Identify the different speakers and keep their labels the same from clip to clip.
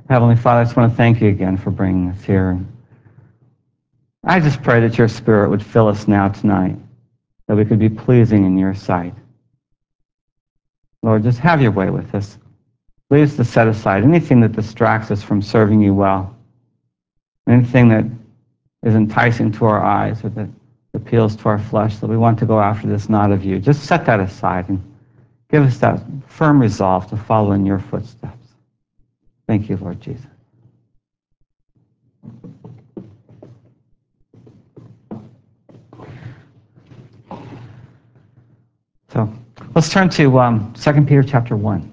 Speaker 1: Heavenly Father, I just want to thank you again for bringing us here. I just pray that your Spirit would fill us now tonight, that we could be pleasing in your sight. Lord, just have your way with us. Lead us to set aside anything that distracts us from serving you well, anything that is enticing to our eyes or that appeals to our flesh, that we want to go after this not of you. Just set that aside and give us that firm resolve to follow in your footsteps. Thank you, Lord Jesus. So let's turn to 2 Peter chapter 1.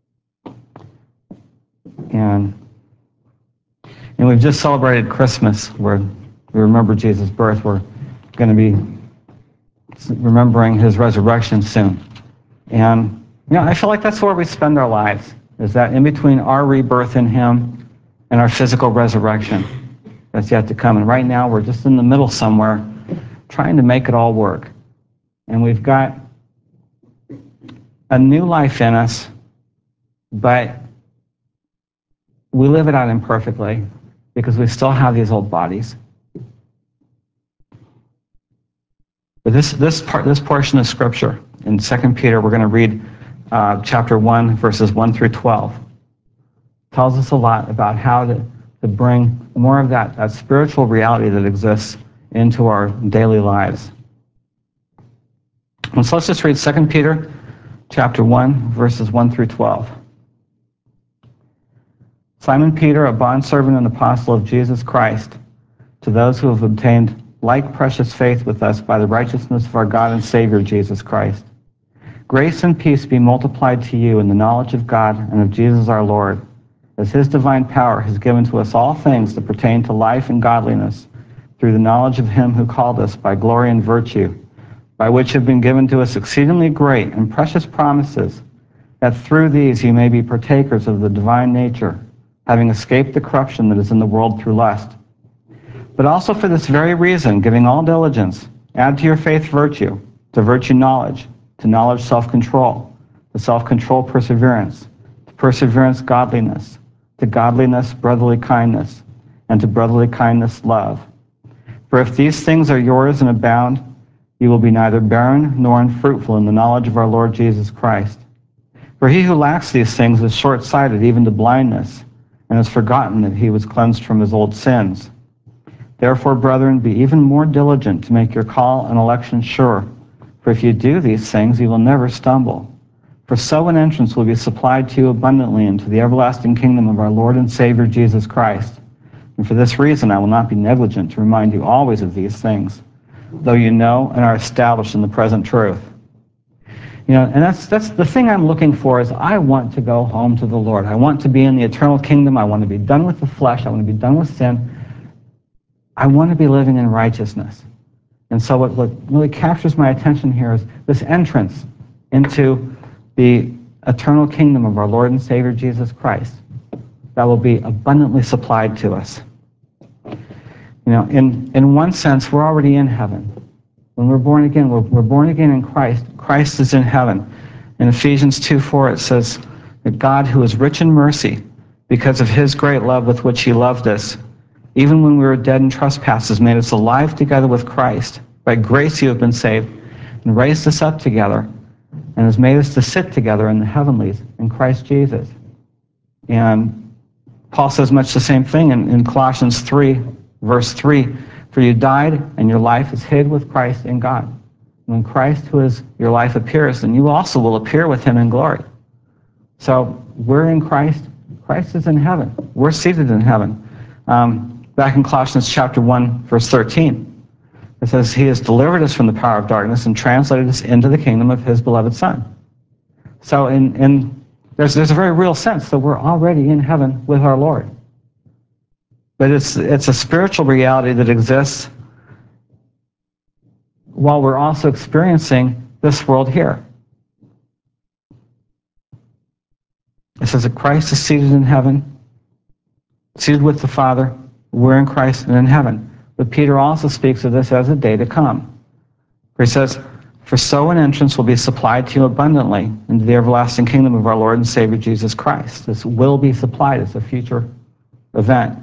Speaker 1: And we've just celebrated Christmas, where we remember Jesus' birth. We're going to be remembering his resurrection soon. And, I feel like that's where we spend our lives, is that in between our rebirth in him and our physical resurrection that's yet to come. And right now, we're just in the middle somewhere, trying to make it all work. And we've got a new life in us, but we live it out imperfectly because we still have these old bodies. But this portion of Scripture in 2 Peter, we're going to read chapter 1, verses 1 through 12. Tells us a lot about how to bring more of that spiritual reality that exists into our daily lives. And so let's just read 2 Peter chapter 1, verses 1 through 12. Simon Peter, a bondservant and apostle of Jesus Christ, to those who have obtained like precious faith with us by the righteousness of our God and Savior Jesus Christ. Grace and peace be multiplied to you in the knowledge of God and of Jesus our Lord, as his divine power has given to us all things that pertain to life and godliness, through the knowledge of him who called us by glory and virtue, by which have been given to us exceedingly great and precious promises, that through these you may be partakers of the divine nature, having escaped the corruption that is in the world through lust. But also for this very reason, giving all diligence, add to your faith virtue, to virtue knowledge, to knowledge self-control, to self-control perseverance, to perseverance godliness, to godliness brotherly kindness, and to brotherly kindness love. For if these things are yours and abound, you will be neither barren nor unfruitful in the knowledge of our Lord Jesus Christ. For he who lacks these things is short-sighted even to blindness, and has forgotten that he was cleansed from his old sins. Therefore, brethren, be even more diligent to make your call and election sure. For if you do these things, you will never stumble. For so an entrance will be supplied to you abundantly into the everlasting kingdom of our Lord and Savior Jesus Christ. And for this reason, I will not be negligent to remind you always of these things, though you know and are established in the present truth. And that's the thing I'm looking for, is I want to go home to the Lord. I want to be in the eternal kingdom. I want to be done with the flesh. I want to be done with sin. I want to be living in righteousness. And so what really captures my attention here is this entrance into the eternal kingdom of our Lord and Savior Jesus Christ that will be abundantly supplied to us. In one sense, we're already in heaven. When we're born again, we're born again in Christ. Christ is in heaven. In Ephesians 2:4, it says that God, who is rich in mercy, because of his great love with which he loved us, even when we were dead in trespasses, made us alive together with Christ. By grace you have been saved, and raised us up together, and has made us to sit together in the heavenlies in Christ Jesus. And Paul says much the same thing in Colossians 3, verse 3. For you died, and your life is hid with Christ in God. When Christ, who is your life, appears, then you also will appear with him in glory. So we're in Christ. Christ is in heaven. We're seated in heaven. Back in Colossians chapter 1, verse 13, it says, he has delivered us from the power of darkness and translated us into the kingdom of his beloved Son. So there's a very real sense that we're already in heaven with our Lord. But it's a spiritual reality that exists while we're also experiencing this world here. It says that Christ is seated in heaven, seated with the Father. We're in Christ and in heaven. But Peter also speaks of this as a day to come. Where he says, for so an entrance will be supplied to you abundantly into the everlasting kingdom of our Lord and Savior Jesus Christ. This will be supplied as a future event.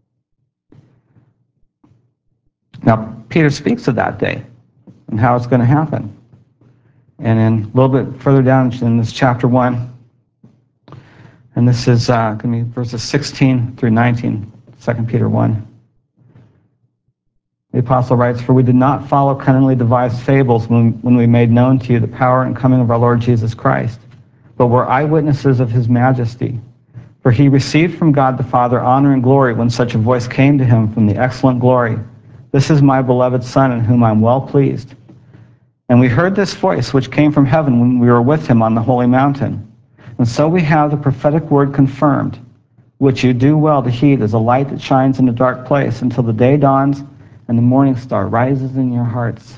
Speaker 1: Now, Peter speaks of that day and how it's going to happen. And then a little bit further down in this chapter 1, and this is going to be verses 16 through 19, 2 Peter 1. The apostle writes, "For we did not follow cunningly devised fables when we made known to you the power and coming of our Lord Jesus Christ, but were eyewitnesses of his majesty. For he received from God the Father honor and glory when such a voice came to him from the excellent glory. This is my beloved Son in whom I am well pleased. And we heard this voice which came from heaven when we were with him on the holy mountain. And so we have the prophetic word confirmed, which you do well to heed as a light that shines in a dark place until the day dawns and the morning star rises in your hearts."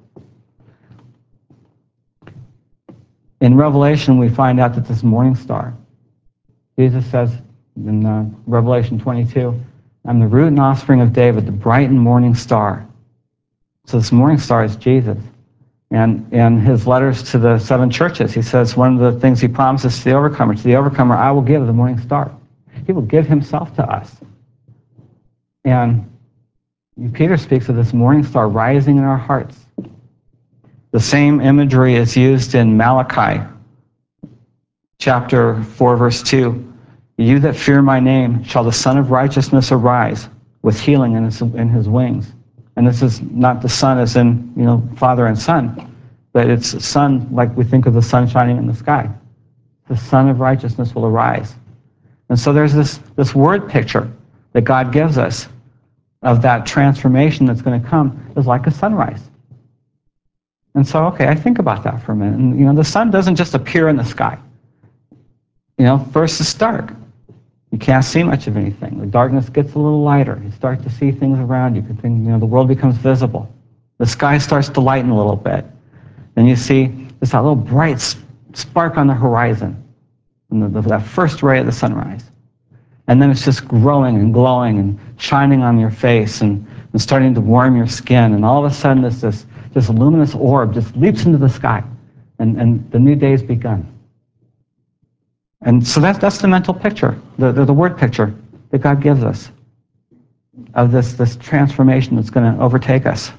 Speaker 1: In Revelation, we find out that this morning star, Jesus says in Revelation 22, "I'm the root and offspring of David, the bright and morning star." So this morning star is Jesus. And in his letters to the 7 churches, he says one of the things he promises to the overcomer, I will give the morning star. He will give himself to us. And Peter speaks of this morning star rising in our hearts. The same imagery is used in Malachi, chapter 4, verse 2. "You that fear my name, shall the Son of Righteousness arise with healing in his wings." And this is not the Son as in, Father and Son, but it's Son like we think of the sun shining in the sky. The Son of Righteousness will arise. And so there's this word picture that God gives us of that transformation that's going to come is like a sunrise. And so, okay, I think about that for a minute. And, the sun doesn't just appear in the sky. First it's dark. You can't see much of anything. The darkness gets a little lighter. You start to see things around you. The world becomes visible. The sky starts to lighten a little bit. And you see there's that little bright spark on the horizon, and that first ray of the sunrise. And then it's just growing and glowing and shining on your face and starting to warm your skin. And all of a sudden, this luminous orb just leaps into the sky, and the new day's begun. And so that's the mental picture, the word picture that God gives us of this transformation that's going to overtake us.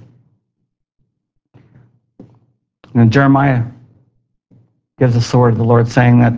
Speaker 1: And Jeremiah gives us the word of the Lord saying that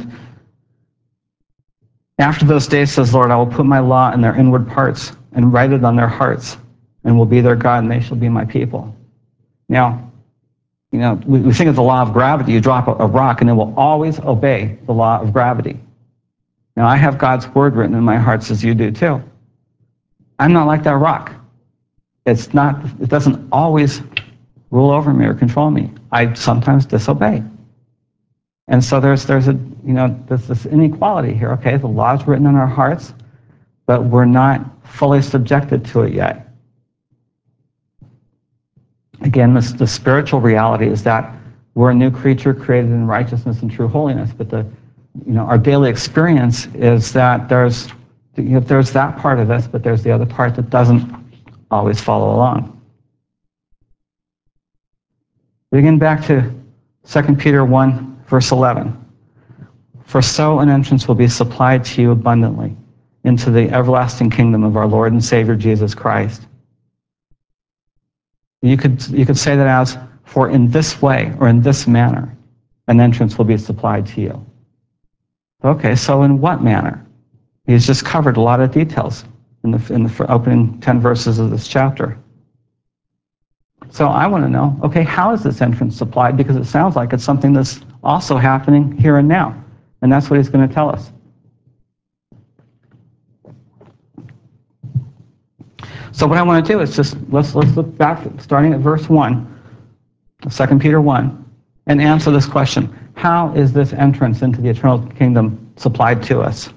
Speaker 1: after those days, says the Lord, I will put my law in their inward parts and write it on their hearts, and will be their God, and they shall be my people. Now, we think of the law of gravity. You drop a rock, and it will always obey the law of gravity. Now, I have God's word written in my heart, as you do too. I'm not like that rock. It doesn't always rule over me or control me. I sometimes disobey. And so there's this inequality here. Okay, the law's written in our hearts, but we're not fully subjected to it yet. Again, the spiritual reality is that we're a new creature created in righteousness and true holiness. But our daily experience is that there's that part of us, but there's the other part that doesn't always follow along. Begin back to 2 Peter 1. Verse 11, "For so an entrance will be supplied to you abundantly into the everlasting kingdom of our Lord and Savior Jesus Christ." You could say that as, "For in this way or in this manner, an entrance will be supplied to you." Okay, so in what manner? He's just covered a lot of details in the opening 10 verses of this chapter. So I want to know, okay, how is this entrance supplied? Because it sounds like it's something that's also happening here and now. And that's what he's going to tell us. So what I want to do is let's look back, starting at verse 1, 2 Peter 1, and answer this question. How is this entrance into the eternal kingdom supplied to us?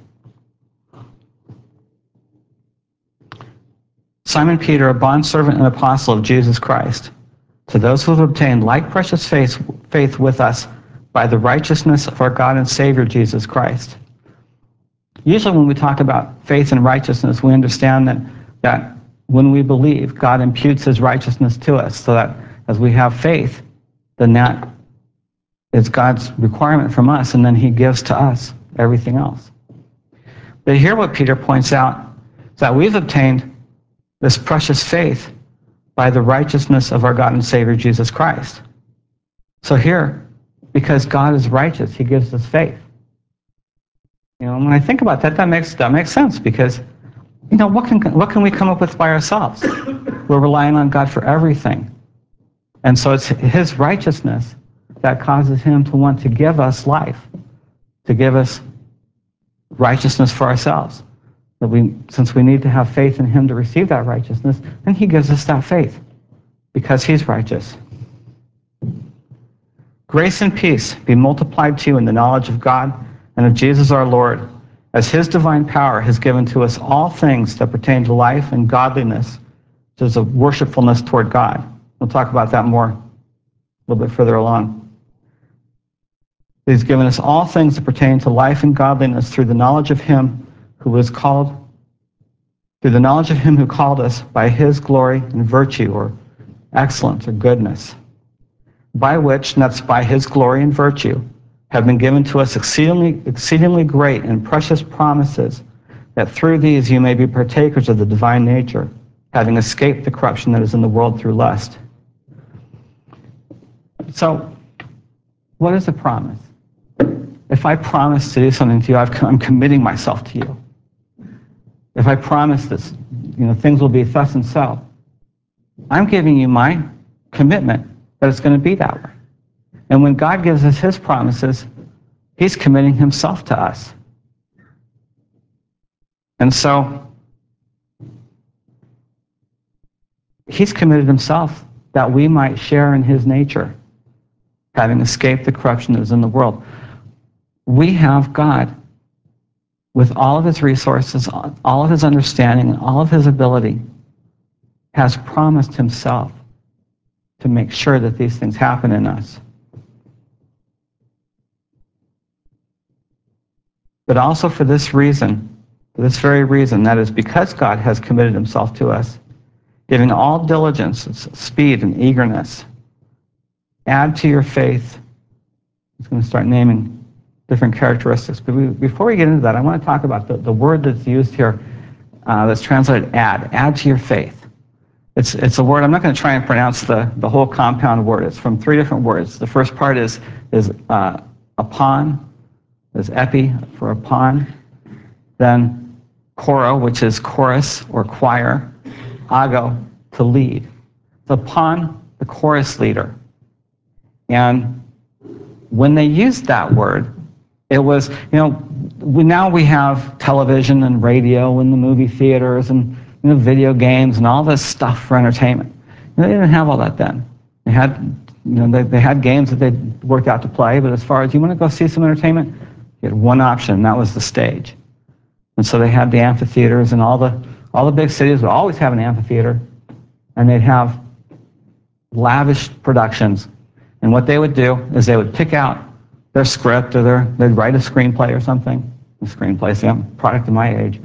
Speaker 1: Simon Peter, a bondservant and apostle of Jesus Christ, to those who have obtained like precious faith with us by the righteousness of our God and Savior Jesus Christ. Usually when we talk about faith and righteousness, we understand that when we believe, God imputes his righteousness to us, so that as we have faith, then that is God's requirement from us, and then he gives to us everything else. But here what Peter points out, that we've obtained this precious faith by the righteousness of our God and Savior, Jesus Christ. So here, because God is righteous, he gives us faith. When I think about that, that makes sense, because, what can we come up with by ourselves? We're relying on God for everything. And so it's his righteousness that causes him to want to give us life, to give us righteousness for ourselves. Since we need to have faith in him to receive that righteousness, then he gives us that faith, because he's righteous. Grace and peace be multiplied to you in the knowledge of God and of Jesus our Lord, as his divine power has given to us all things that pertain to life and godliness, which is a worshipfulness toward God. We'll talk about that more a little bit further along. He's given us all things that pertain to life and godliness through the knowledge of him who called us by his glory and virtue, or excellence, or goodness, by which, and that's by his glory and virtue, have been given to us exceedingly great and precious promises, that through these you may be partakers of the divine nature, having escaped the corruption that is in the world through lust. So, what is a promise? If I promise to do something to you, I'm committing myself to you. If I promise this, things will be thus and so, I'm giving you my commitment that it's going to be that way. And when God gives us his promises, he's committing himself to us. And so he's committed himself that we might share in his nature, having escaped the corruption that is in the world. We have God with all of his resources, all of his understanding, all of his ability, has promised himself to make sure that these things happen in us. But also for this reason, for this very reason, that is because God has committed himself to us, giving all diligence, speed, and eagerness, add to your faith. He's going to start naming different characteristics. But before we get into that, I want to talk about the word that's used here, that's translated add to your faith. It's a word, I'm not going to try and pronounce the whole compound word. It's from 3 different words. The first part is upon, is epi for upon, then choro, which is chorus or choir, ago, to lead. It's upon the chorus leader. And when they used that word, it was, now we have television and radio and the movie theaters and video games and all this stuff for entertainment. They didn't have all that then. They had, they had games that they worked out to play, but as far as you want to go see some entertainment, you had one option, and that was the stage. And so they had the amphitheaters, and all the big cities would always have an amphitheater, and they'd have lavish productions. And what they would do is they would pick out their script, or they'd write a screenplay or something. A screenplay, a product of my age.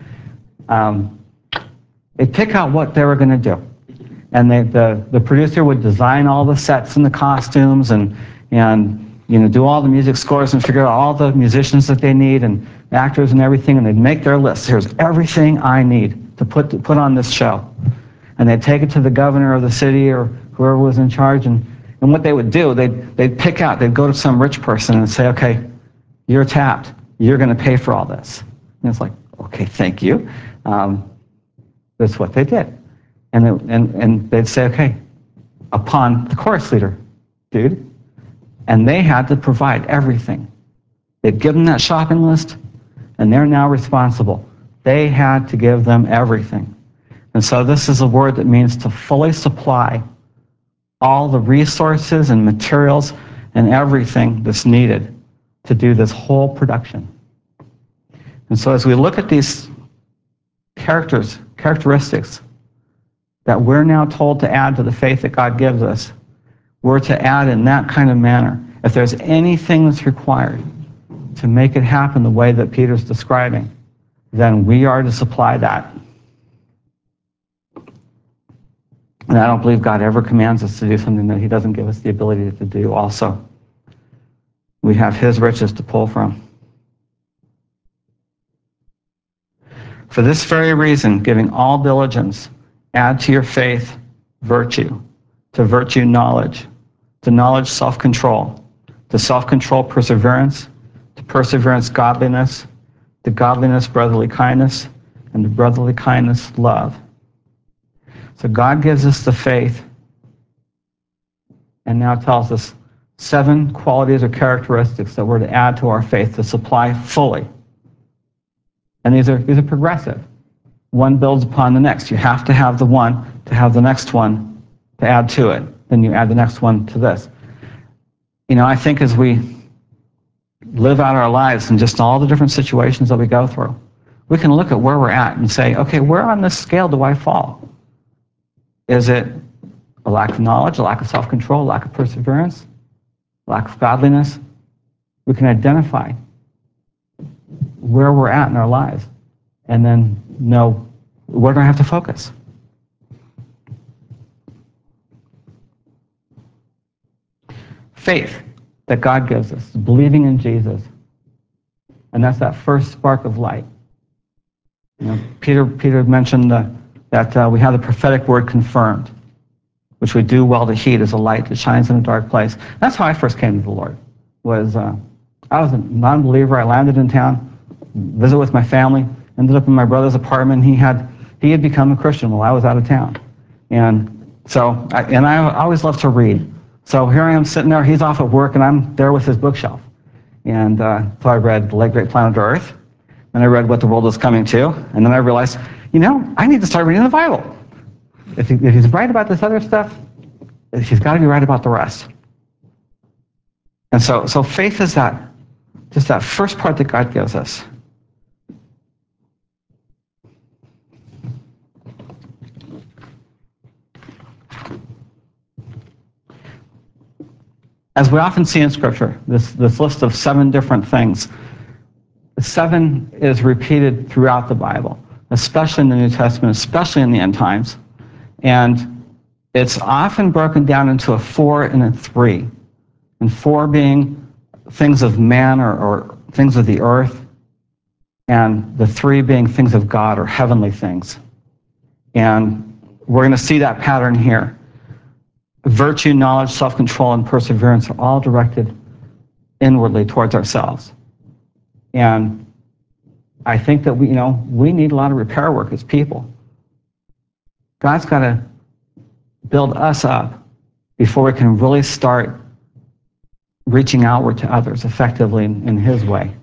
Speaker 1: They'd pick out what they were going to do. And the producer would design all the sets and the costumes and do all the music scores and figure out all the musicians that they need and actors and everything, and they'd make their list. Here's everything I need to put on this show. And they'd take it to the governor of the city or whoever was in charge, and what they would do, they'd pick out, they'd go to some rich person and say, okay, you're tapped. You're going to pay for all this. And it's like, okay, thank you. That's what they did. And they'd say, okay, upon the chorus leader, dude. And they had to provide everything. They'd give them that shopping list, and they're now responsible. They had to give them everything. And so this is a word that means to fully supply all the resources and materials and everything that's needed to do this whole production. And so as we look at these characteristics that we're now told to add to the faith that God gives us, we're to add in that kind of manner. If there's anything that's required to make it happen the way that Peter's describing, then we are to supply that. And I don't believe God ever commands us to do something that he doesn't give us the ability to do also. We have his riches to pull from. For this very reason, giving all diligence, add to your faith virtue, to virtue knowledge, to knowledge self-control, to self-control perseverance, to perseverance godliness, to godliness brotherly kindness, and to brotherly kindness love. So God gives us the faith and now tells us 7 qualities or characteristics that we're to add to our faith to supply fully. And these are progressive. One builds upon the next. You have to have the one to have the next one to add to it. Then you add the next one to this. I think as we live out our lives in just all the different situations that we go through, we can look at where we're at and say, okay, where on this scale do I fall? Is it a lack of knowledge, a lack of self-control, a lack of perseverance, a lack of godliness? We can identify where we're at in our lives and then know where do I have to focus. Faith that God gives us, believing in Jesus. And that's that first spark of light. Peter mentioned that we have the prophetic word confirmed, which we do well to heed as a light that shines in a dark place. That's how I first came to the Lord. I was a non-believer. I landed in town, visit with my family, ended up in my brother's apartment. He had become a Christian while I was out of town. And so, I always loved to read. So here I am sitting there, he's off at work, and I'm there with his bookshelf. And so I read The Late Great Planet Earth, then I read What the World is Coming to, and then I realized, I need to start reading the Bible. If he's right about this other stuff, he's got to be right about the rest. And so faith is just that first part that God gives us. As we often see in Scripture, this list of 7 different things, 7 is repeated throughout the Bible, especially in the New Testament, especially in the end times. And it's often broken down into a 4 and a 3. And 4 being things of man or things of the earth, and the 3 being things of God or heavenly things. And we're going to see that pattern here. Virtue, knowledge, self-control, and perseverance are all directed inwardly towards ourselves. And I think that we need a lot of repair work as people. God's got to build us up before we can really start reaching outward to others effectively in His way.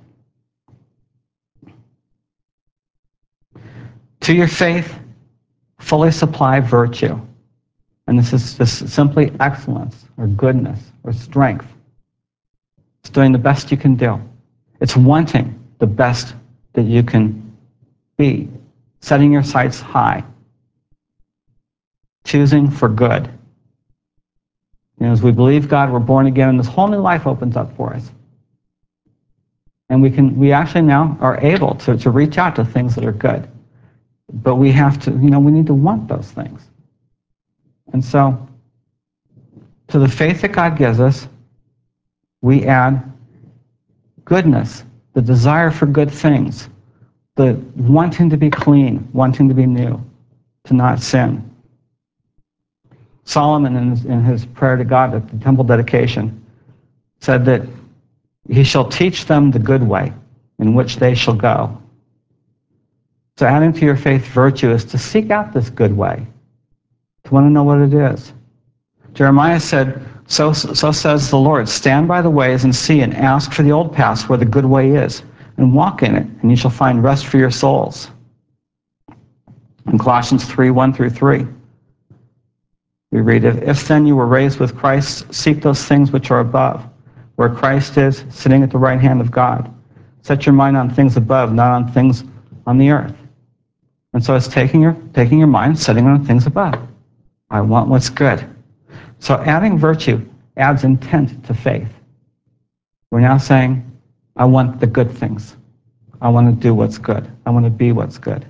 Speaker 1: To your faith, fully supply virtue. And this is just simply excellence or goodness or strength. It's doing the best you can do. It's wanting the best that you can be. Setting your sights high. Choosing for good. As we believe God, we're born again, and this whole new life opens up for us. And we actually now are able to reach out to things that are good. But we have to, we need to want those things. And so, to the faith that God gives us, we add goodness, the desire for good things, the wanting to be clean, wanting to be new, to not sin. Solomon, in his prayer to God at the temple dedication, said that He shall teach them the good way in which they shall go. So adding to your faith virtue is to seek out this good way, to want to know what it is. Jeremiah said, so says the Lord, stand by the ways and see and ask for the old paths where the good way is, and walk in it, and you shall find rest for your souls. In Colossians 3:1-3, we read, if then you were raised with Christ, seek those things which are above, where Christ is, sitting at the right hand of God. Set your mind on things above, not on things on the earth. And so it's taking your mind, setting on things above. I want what's good. So adding virtue adds intent to faith. We're now saying, I want the good things. I want to do what's good. I want to be what's good.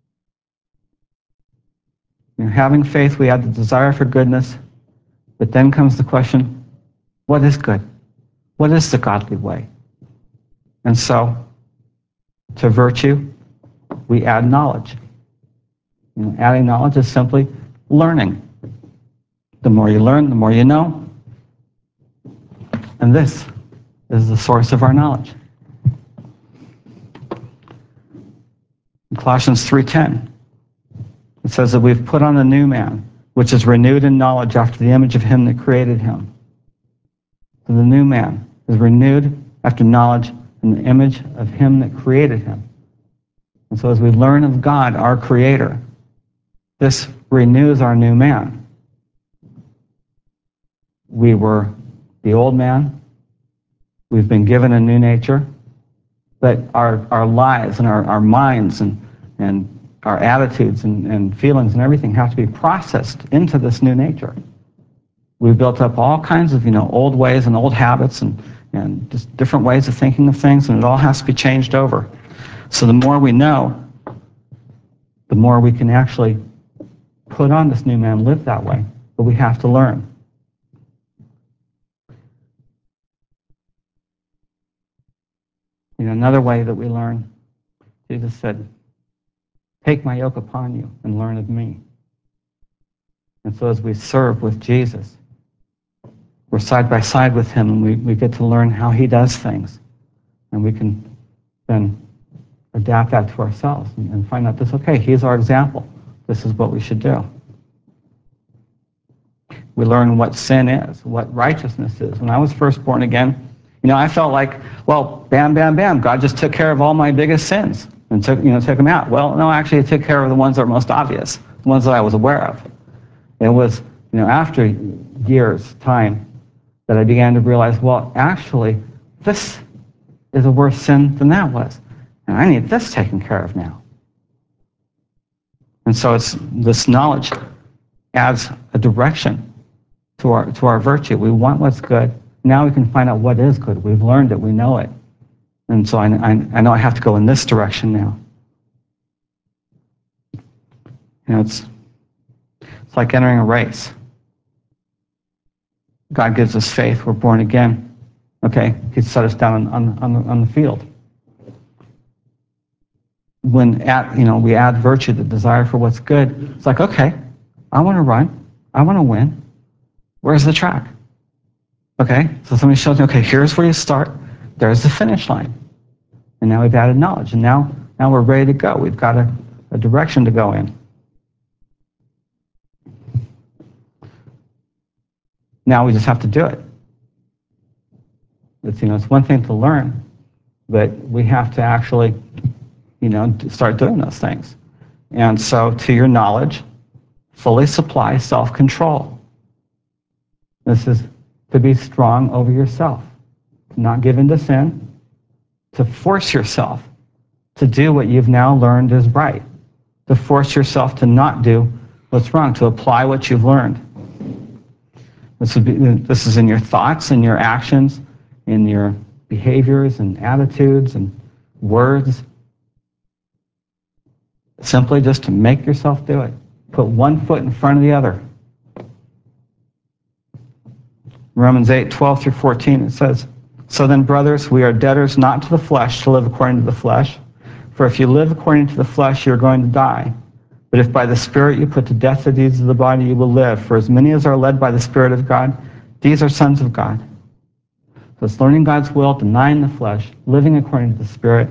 Speaker 1: Having faith, we add the desire for goodness, but then comes the question, what is good? What is the godly way? And so, to virtue, we add knowledge. Adding knowledge is simply learning. The more you learn, the more you know. And this is the source of our knowledge. In Colossians 3:10, it says that we've put on the new man, which is renewed in knowledge after the image of him that created him. So the new man is renewed after knowledge in the image of him that created him. And so as we learn of God, our Creator, this renews our new man. We were the old man. We've been given a new nature. But our lives and our minds and our attitudes and feelings and everything have to be processed into this new nature. We've built up all kinds of, old ways and old habits and just different ways of thinking of things, and it all has to be changed over. So the more we know, the more we can actually put on this new man, live that way. But we have to learn. Another way that we learn, Jesus said, "Take my yoke upon you and learn of me." And so as we serve with Jesus, we're side by side with him, and we get to learn how he does things. And we can then adapt that to ourselves and find out this, okay, he's our example. This is what we should do. We learn what sin is, what righteousness is. When I was first born again, I felt like, well, bam, bam, bam, God just took care of all my biggest sins and took them out. Well, no, actually, he took care of the ones that are most obvious, the ones that I was aware of. It was, after years' time that I began to realize, well, actually, this is a worse sin than that was. And I need this taken care of now. And so it's this knowledge adds a direction to our virtue. We want what's good. Now we can find out what is good. We've learned it. We know it. And so I know I have to go in this direction now. It's like entering a race. God gives us faith. We're born again. Okay, he's set us down on the field. When we add virtue, the desire for what's good, it's like, okay, I want to run. I want to win. Where's the track? Okay, so somebody shows me, okay, here's where you start. There's the finish line. And now we've added knowledge. And now we're ready to go. We've got a direction to go in. Now we just have to do it. It's one thing to learn, but we have to actually, start doing those things. And so to your knowledge, fully supply self-control. This is to be strong over yourself, to not give in to sin, to force yourself to do what you've now learned is right, to force yourself to not do what's wrong, to apply what you've learned. This is in your thoughts and your actions, in your behaviors and attitudes and words. Simply just to make yourself do it. Put one foot in front of the other. Romans 8:12-14, it says, "So then, brothers, we are debtors not to the flesh to live according to the flesh. For if you live according to the flesh, you are going to die. But if by the Spirit you put to death the deeds of the body, you will live. For as many as are led by the Spirit of God, these are sons of God." So it's learning God's will, denying the flesh, living according to the Spirit,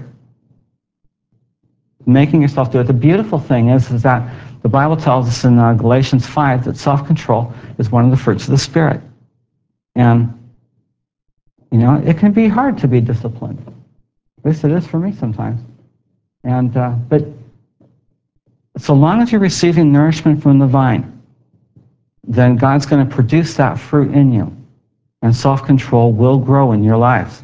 Speaker 1: making yourself do it. The beautiful thing is that the Bible tells us in Galatians 5 that self-control is one of the fruits of the Spirit. And, it can be hard to be disciplined. At least it is for me sometimes. And but so long as you're receiving nourishment from the vine, then God's going to produce that fruit in you. And self-control will grow in your lives.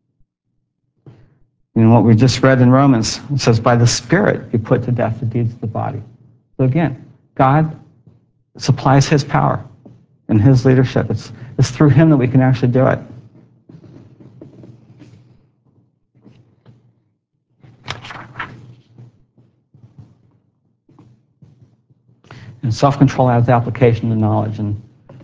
Speaker 1: What we just read in Romans, it says, by the Spirit you put to death the deeds of the body. So again, God supplies his power and his leadership. It's through him that we can actually do it. And self-control adds application to knowledge, and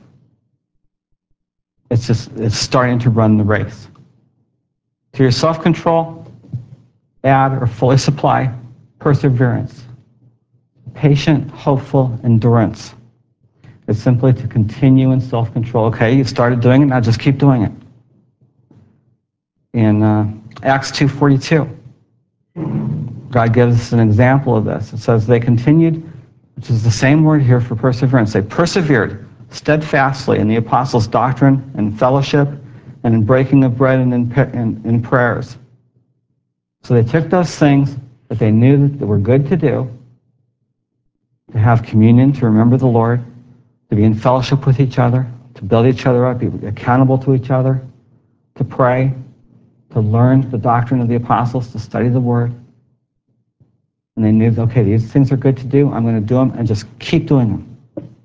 Speaker 1: it's starting to run the race. To your self-control, add or fully supply perseverance, patient, hopeful endurance. It's simply to continue in self-control. Okay, you started doing it, now just keep doing it. In Acts 2:42, God gives us an example of this. It says they continued, which is the same word here for perseverance. They persevered steadfastly in the apostles' doctrine and fellowship and in breaking of bread and in prayers. So they took those things that they knew that were good to do, to have communion, to remember the Lord, to be in fellowship with each other, to build each other up, be accountable to each other, to pray, to learn the doctrine of the apostles, to study the Word. And they knew, okay, these things are good to do, I'm going to do them, and just keep doing them.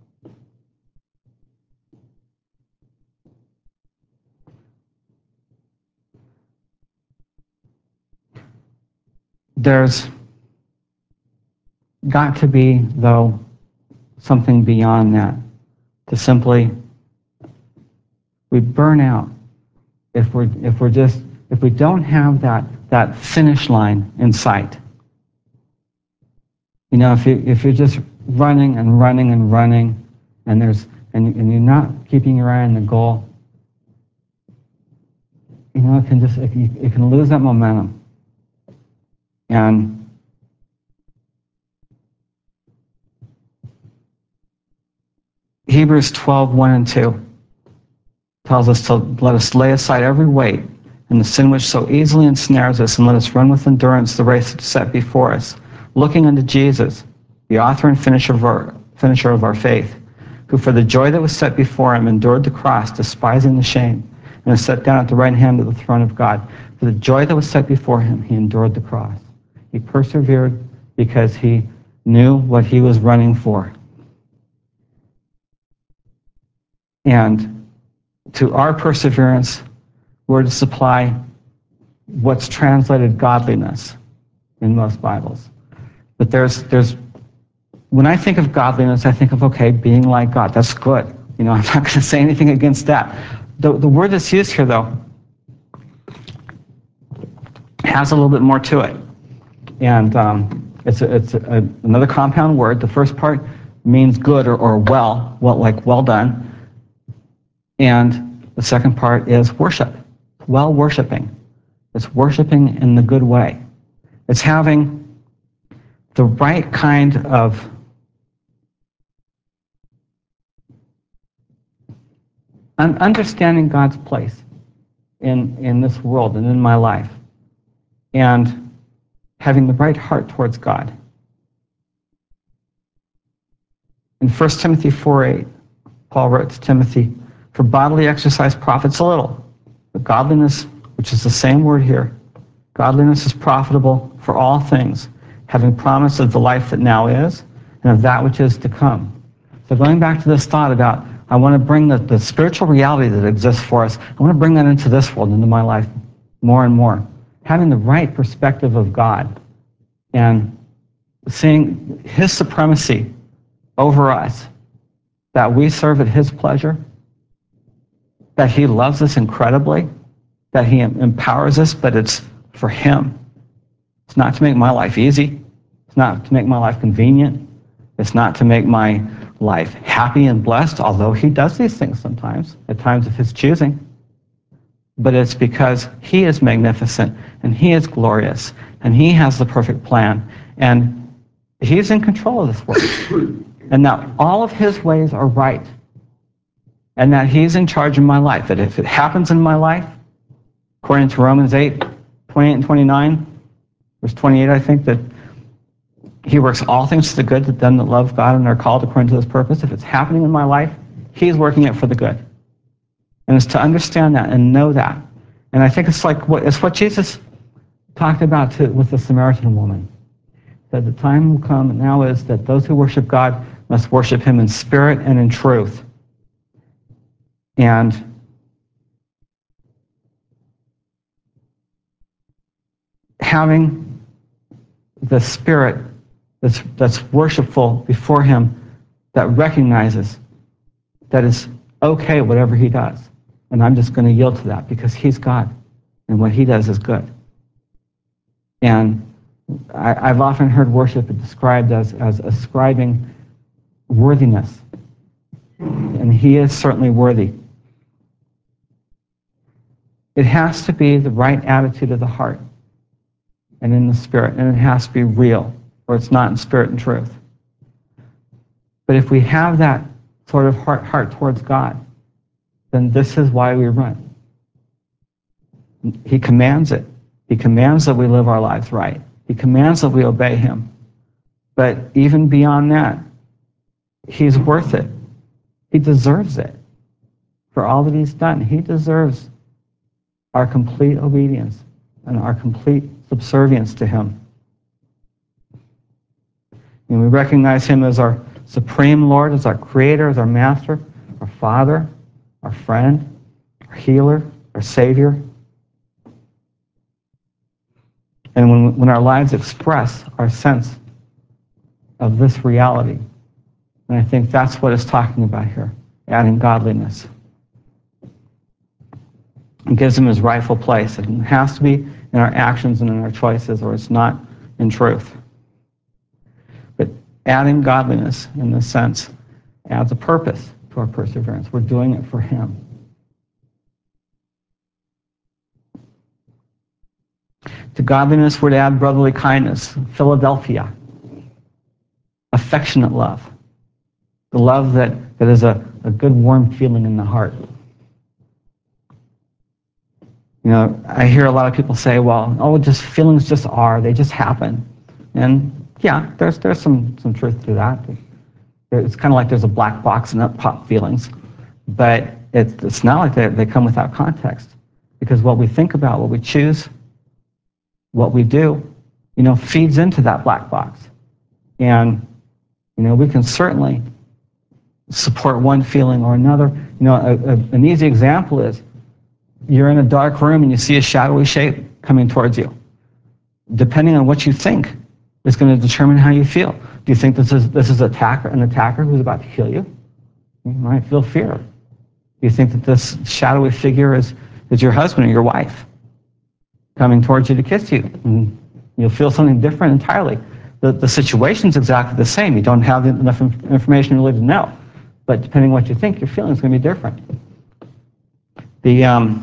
Speaker 1: There's got to be, though, something beyond that, to simply, we burn out if we don't have that finish line in sight. You know, if you're just running and running and running, and you're not keeping your eye on the goal, you know, it can lose that momentum. And Hebrews 12:1 and 2 tells us to let us lay aside every weight and the sin which so easily ensnares us, and let us run with endurance the race that's set before us, looking unto Jesus, the author and finisher of our faith, who for the joy that was set before him endured the cross, despising the shame, and is set down at the right hand of the throne of God. For the joy that was set before him, he endured the cross. He persevered because he knew what he was running for. And to our perseverance, we're to supply what's translated godliness in most Bibles. But when I think of godliness, I think of, okay, being like God. That's good. You know, I'm not going to say anything against that. The word that's used here, though, has a little bit more to it. And it's another compound word. The first part means good or well done. And the second part is worship, well worshiping. It's worshiping in the good way. It's having the right kind of understanding God's place in this world and in my life, and having the right heart towards God. In 1 Timothy 4:8, Paul wrote to Timothy, "For bodily exercise profits a little, but godliness," which is the same word here, "godliness is profitable for all things, having promise of the life that now is and of that which is to come." So going back to this thought about, I want to bring the spiritual reality that exists for us, I want to bring that into this world, into my life more and more. Having the right perspective of God and seeing his supremacy over us, that we serve at his pleasure, that he loves us incredibly, that he empowers us, but it's for him. It's not to make my life easy. It's not to make my life convenient. It's not to make my life happy and blessed, although he does these things sometimes, at times of his choosing. But it's because he is magnificent, and he is glorious, and he has the perfect plan, and he's in control of this world, and that all of his ways are right, and that he's in charge of my life. That if it happens in my life, according to Romans 8:28 and 29, verse 28, I think, that he works all things to the good to them that love God and are called according to his purpose. If it's happening in my life, he's working it for the good. And it's to understand that and know that. And I think it's what Jesus talked about with the Samaritan woman. That the time will come, and now is, that those who worship God must worship him in spirit and in truth. And having the spirit that's worshipful before him, that recognizes that it's okay whatever he does. And I'm just going to yield to that because he's God and what he does is good. And I've often heard worship described as ascribing worthiness, and he is certainly worthy. It has to be the right attitude of the heart and in the spirit, and it has to be real, or it's not in spirit and truth. But if we have that sort of heart towards God, then this is why we run. He commands it. He commands that we live our lives right. He commands that we obey him. But even beyond that, he's worth it. He deserves it for all that he's done. He deserves our complete obedience and our complete subservience to him. And we recognize him as our supreme Lord, as our creator, as our master, our father, our friend, our healer, our savior. And when our lives express our sense of this reality, and I think that's what it's talking about here, adding godliness. It gives him his rightful place. It has to be in our actions and in our choices, or it's not in truth. But adding godliness, in this sense, adds a purpose to our perseverance. We're doing it for him. To godliness would add brotherly kindness, Philadelphia, affectionate love, the love that is a good, warm feeling in the heart. You know, I hear a lot of people say, well, just feelings just are, they just happen. And yeah, there's some truth to that. It's kind of like there's a black box and up pop feelings, but it's not like they come without context, because what we think about, what we choose, what we do, feeds into that black box. And, we can certainly support one feeling or another. An easy example is you're in a dark room and you see a shadowy shape coming towards you. Depending on what you think, it's going to determine how you feel. Do you think this is an attacker who's about to kill you? You might feel fear. Do you think that this shadowy figure is your husband or your wife coming towards you to kiss you? And you'll feel something different entirely. The situation's exactly the same. You don't have enough information really to know. But depending on what you think, your feeling is going to be different. The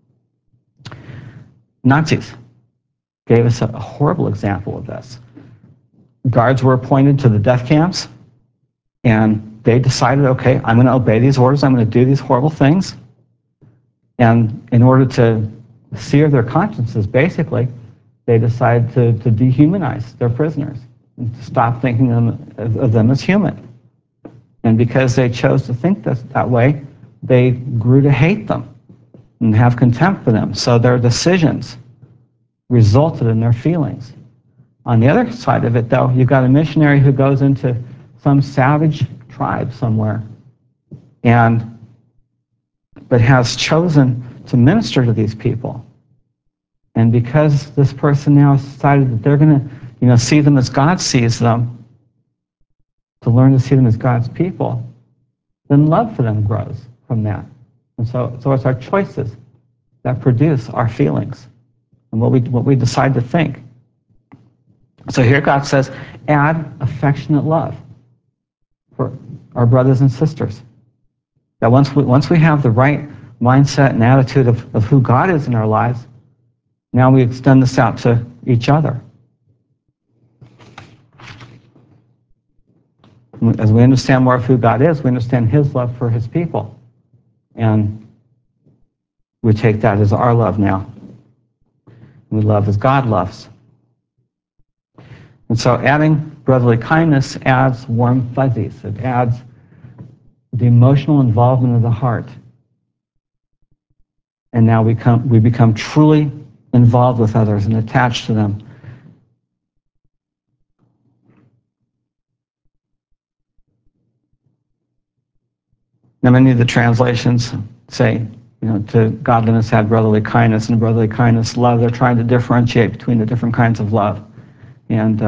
Speaker 1: Nazis gave us a horrible example of this. Guards were appointed to the death camps, and they decided, okay, I'm going to obey these orders, I'm going to do these horrible things. And in order to sear their consciences, basically, they decided to dehumanize their prisoners and to stop thinking of them as human. And because they chose to think that way, they grew to hate them and have contempt for them. So their decisions resulted in their feelings. On the other side of it, though, you've got a missionary who goes into some savage tribe somewhere but has chosen to minister to these people. And because this person now has decided that they're going to see them as God sees them, to learn to see them as God's people, then love for them grows from that. And so it's our choices that produce our feelings and what we decide to think. So here God says, add affectionate love for our brothers and sisters. That once we have the right mindset and attitude of who God is in our lives, now we extend this out to each other. As we understand more of who God is, we understand his love for his people. And we take that as our love now. We love as God loves. And so adding brotherly kindness adds warm fuzzies. It adds the emotional involvement of the heart. And now we become truly involved with others and attached to them. Now, many of the translations say, to godliness add brotherly kindness, and brotherly kindness, love. They're trying to differentiate between the different kinds of love. And,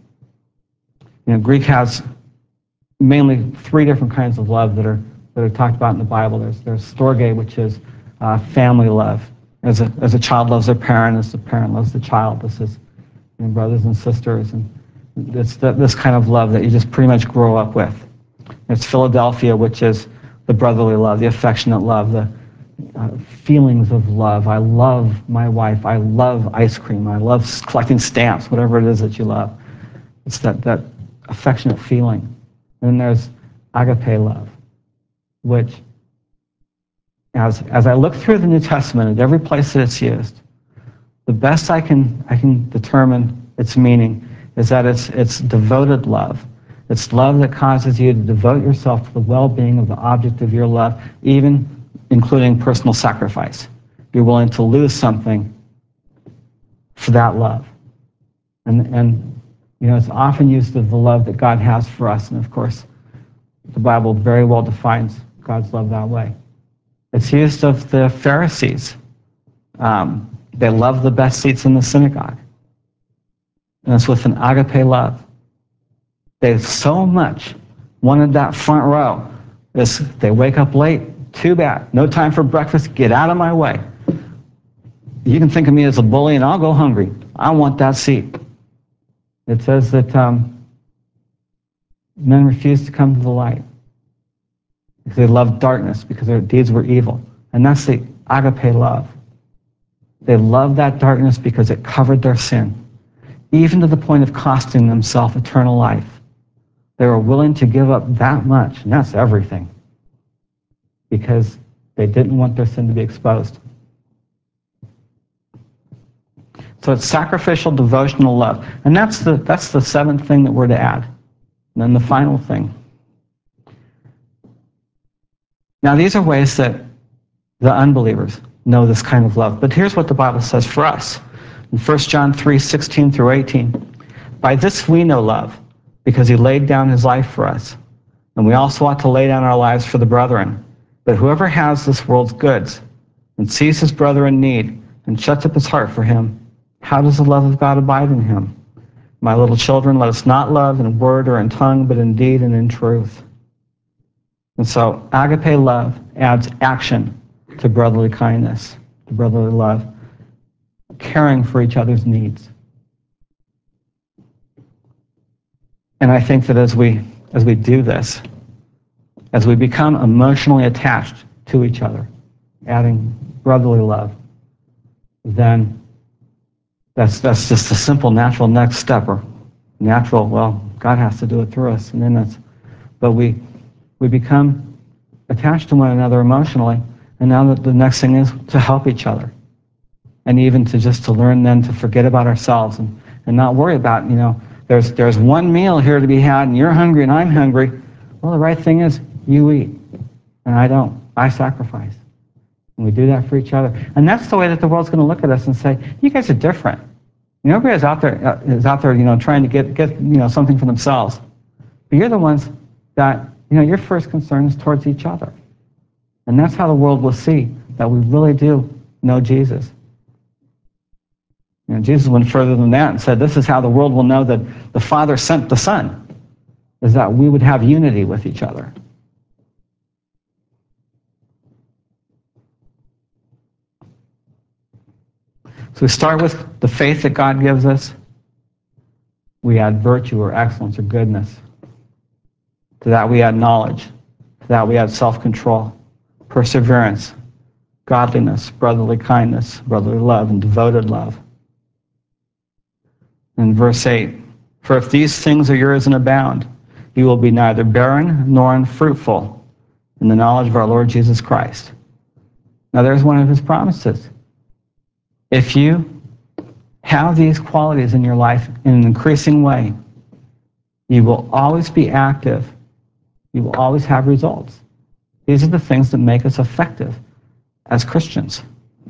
Speaker 1: Greek has mainly three different kinds of love that are talked about in the Bible. There's storge, which is family love. As a child loves their parent, as the parent loves the child. This is, and brothers and sisters, and it's this kind of love that you just pretty much grow up with. It's Philadelphia, which is the brotherly love, the affectionate love, the feelings of love. I love my wife. I love ice cream. I love collecting stamps, whatever it is that you love. It's that affectionate feeling. And then there's agape love, which, as I look through the New Testament at every place that it's used, the best I can determine its meaning is that it's devoted love. It's love that causes you to devote yourself to the well-being of the object of your love, even including personal sacrifice. You're willing to lose something for that love. And it's often used of the love that God has for us. And of course, the Bible very well defines God's love that way. It's used of the Pharisees. They love the best seats in the synagogue. And it's with an agape love. They so much wanted that front row. They wake up late. Too bad. No time for breakfast. Get out of my way. You can think of me as a bully and I'll go hungry. I want that seat. It says that men refused to come to the light because they loved darkness, because their deeds were evil. And that's the agape love. They loved that darkness because it covered their sin, even to the point of costing themselves eternal life. They were willing to give up that much, and that's everything, because they didn't want their sin to be exposed. So it's sacrificial, devotional love. And that's the seventh thing that we're to add. And then the final thing. Now, these are ways that the unbelievers know this kind of love. But here's what the Bible says for us. In 1 John 3:16 through 18. By this we know love, because he laid down his life for us. And we also ought to lay down our lives for the brethren. But whoever has this world's goods and sees his brother in need and shuts up his heart for him, how does the love of God abide in him? My little children, let us not love in word or in tongue, but in deed and in truth. And so agape love adds action to brotherly kindness, to brotherly love, caring for each other's needs. And I think that as we do this, as we become emotionally attached to each other, adding brotherly love, then that's just a simple, natural next step, or natural, well, God has to do it through us. And then but we become attached to one another emotionally, and now the next thing is to help each other. And even to learn then to forget about ourselves and not worry about, there's one meal here to be had, and you're hungry and I'm hungry. Well, the right thing is you eat, and I don't. I sacrifice. And we do that for each other. And that's the way that the world's going to look at us and say, you guys are different. Nobody is out there, trying to get something for themselves. But you're the ones that, your first concern is towards each other. And that's how the world will see that we really do know Jesus. Jesus went further than that and said, this is how the world will know that the Father sent the Son, is that we would have unity with each other. So we start with the faith that God gives us. We add virtue or excellence or goodness. To that we add knowledge. To that we add self-control, perseverance, godliness, brotherly kindness, brotherly love, and devoted love. In verse 8, for if these things are yours and abound, you will be neither barren nor unfruitful in the knowledge of our Lord Jesus Christ. Now there's one of his promises. If you have these qualities in your life in an increasing way, you will always be active. You will always have results. These are the things that make us effective as Christians.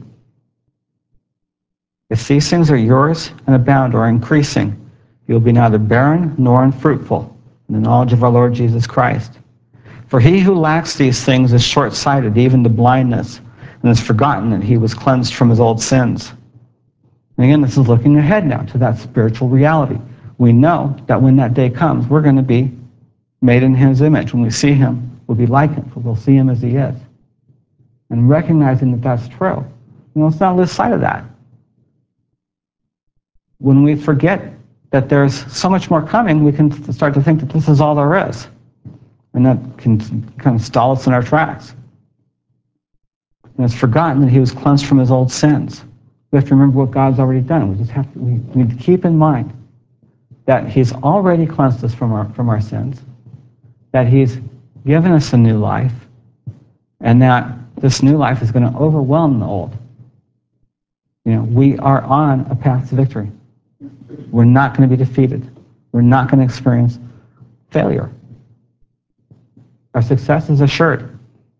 Speaker 1: If these things are yours and abound or increasing, you will be neither barren nor unfruitful in the knowledge of our Lord Jesus Christ. For he who lacks these things is short-sighted, even to blindness, and has forgotten that he was cleansed from his old sins. And again, this is looking ahead now to that spiritual reality. We know that when that day comes, we're going to be made in his image. When we see him, we'll be like him, for we'll see him as he is. And recognizing that that's true, let's not lose sight of that. when we forget that there's so much more coming, we can start to think that this is all there is. And that can kind of stall us in our tracks. And it's forgotten that he was cleansed from his old sins. We have to remember what God's already done. We need to keep in mind that he's already cleansed us from our sins, that he's given us a new life, and that this new life is going to overwhelm the old. We are on a path to victory. We're not going to be defeated. We're not going to experience failure. Our success is assured.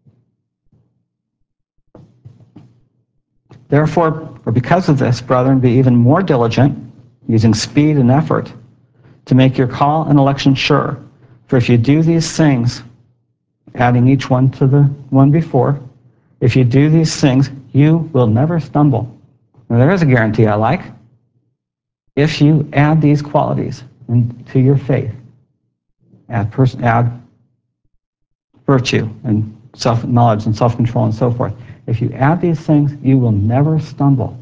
Speaker 1: Therefore, or because of this, brethren, be even more diligent, using speed and effort, to make your call and election sure. For if you do these things, adding each one to the one before, if you do these things, you will never stumble. Now, there is a guarantee I like. If you add these qualities to your faith, add virtue and self-knowledge and self-control and so forth. If you add these things, you will never stumble.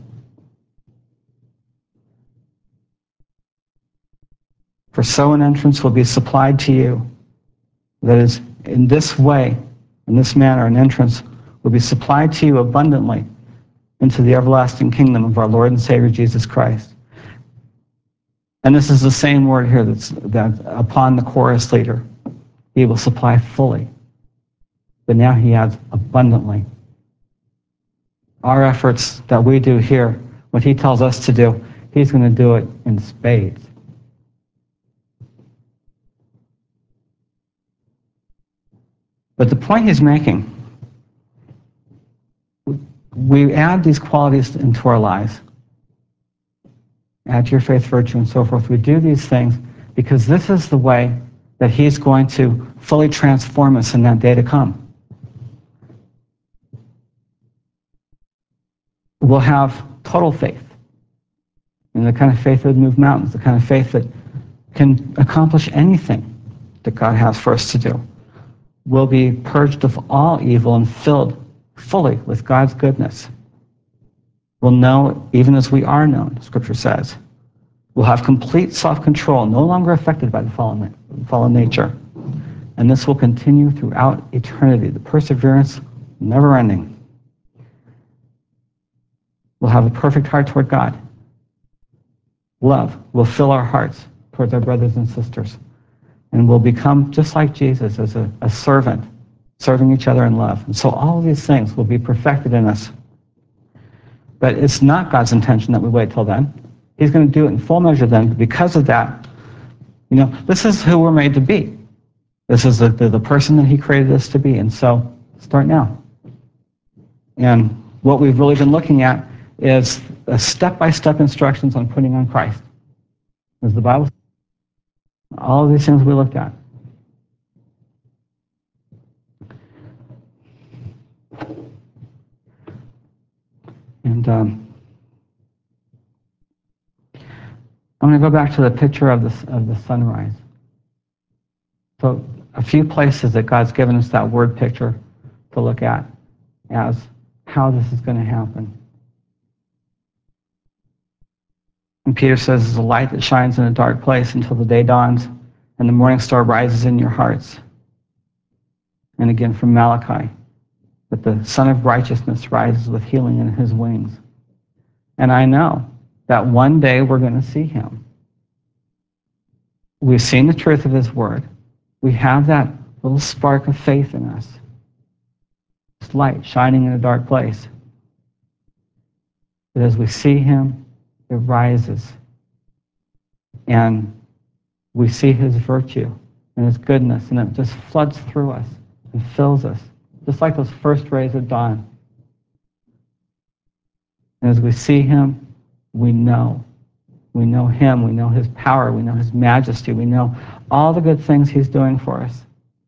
Speaker 1: For so an entrance will be supplied to you. That is, in this way, in this manner, an entrance will be supplied to you abundantly into the everlasting kingdom of our Lord and Savior Jesus Christ. And this is the same word here that's upon the chorus leader. He will supply fully. But now he adds abundantly. Our efforts that we do here, what he tells us to do, he's going to do it in spades. But the point he's making, we add these qualities into our lives. Add to your faith, virtue, and so forth. We do these things because this is the way that he's going to fully transform us in that day to come. We'll have total faith. And the kind of faith that would move mountains, the kind of faith that can accomplish anything that God has for us to do. We'll be purged of all evil and filled fully with God's goodness. We'll know even as we are known, Scripture says. We'll have complete self-control, no longer affected by the fallen nature. And this will continue throughout eternity. The perseverance, never ending. We'll have a perfect heart toward God. Love will fill our hearts towards our brothers and sisters. And we'll become just like Jesus as a servant, serving each other in love. And so all of these things will be perfected in us. But it's not God's intention that we wait till then. He's going to do it in full measure then. But because of that, this is who we're made to be. This is the person that he created us to be. And so start now. And what we've really been looking at is a step-by-step instructions on putting on Christ. As the Bible says, all of these things we looked at. And I'm going to go back to the picture of the sunrise. So a few places that God's given us that word picture to look at as how this is going to happen. And Peter says, it's a light that shines in a dark place until the day dawns and the morning star rises in your hearts. And again from Malachi, that the Son of Righteousness rises with healing in his wings. And I know that one day we're going to see him. We've seen the truth of his word. We have that little spark of faith in us. It's light shining in a dark place. But as we see him, it rises. And we see his virtue and his goodness, and it just floods through us and fills us, just like those first rays of dawn. And as we see him, we know. We know him, we know his power, we know his majesty, we know all the good things he's doing for us.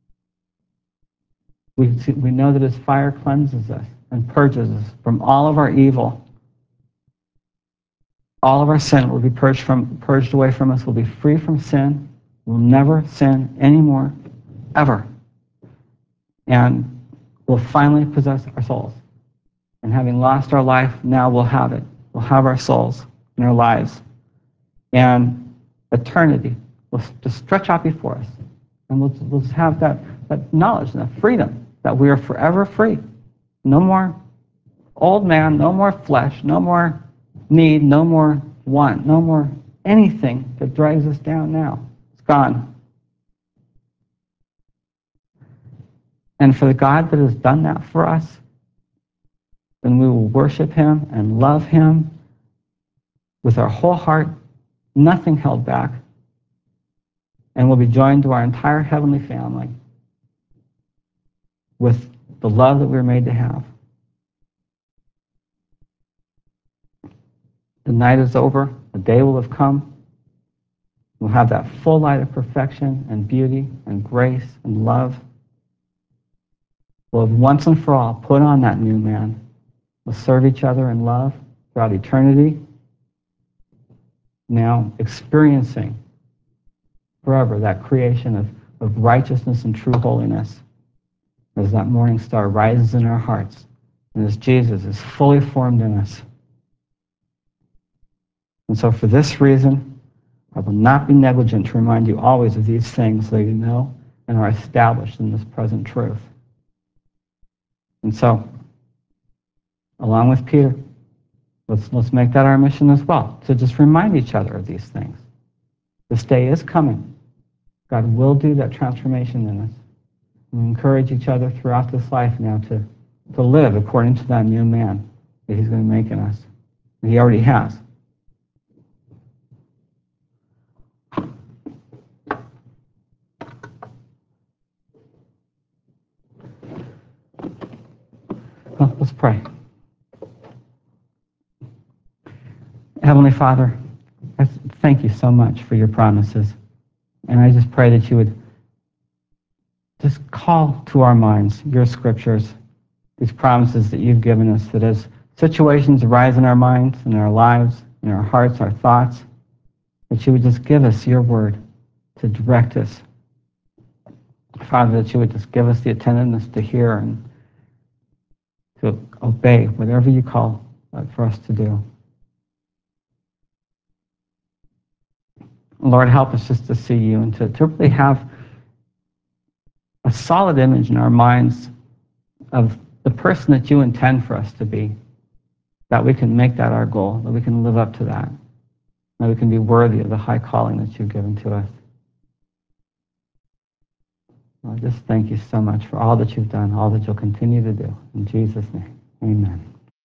Speaker 1: We know that his fire cleanses us and purges us from all of our evil. All of our sin will be purged away from us. We'll be free from sin. We'll never sin anymore, ever. And we'll finally possess our souls. And having lost our life, now we'll have it. We'll have our souls and our lives. and eternity will just stretch out before us. And we'll just have that knowledge and that freedom that we are forever free. No more old man, no more flesh, no more need, no more want, no more anything that drags us down now. It's gone. And for the God that has done that for us, then we will worship him and love him with our whole heart, nothing held back, and we'll be joined to our entire heavenly family with the love that we were made to have. The night is over, the day will have come. We'll have that full light of perfection and beauty and grace and love. We'll have once and for all put on that new man. We'll serve each other in love throughout eternity, now experiencing forever that creation of righteousness and true holiness as that morning star rises in our hearts and as Jesus is fully formed in us. And so for this reason, I will not be negligent to remind you always of these things so you know and are established in this present truth. And so, along with Peter, let's make that our mission as well, to just remind each other of these things. This day is coming. God will do that transformation in us. We encourage each other throughout this life now to live according to that new man that he's going to make in us. And he already has. Well, let's pray. Heavenly Father, I thank you so much for your promises. And I just pray that you would just call to our minds your scriptures, these promises that you've given us, that as situations arise in our minds, in our lives, in our hearts, our thoughts, that you would just give us your word to direct us. Father, that you would just give us the attentiveness to hear and to obey whatever you call for us to do. Lord, help us just to see you and to really have a solid image in our minds of the person that you intend for us to be, that we can make that our goal, that we can live up to that, that we can be worthy of the high calling that you've given to us. Lord, just thank you so much for all that you've done, all that you'll continue to do. In Jesus' name, amen.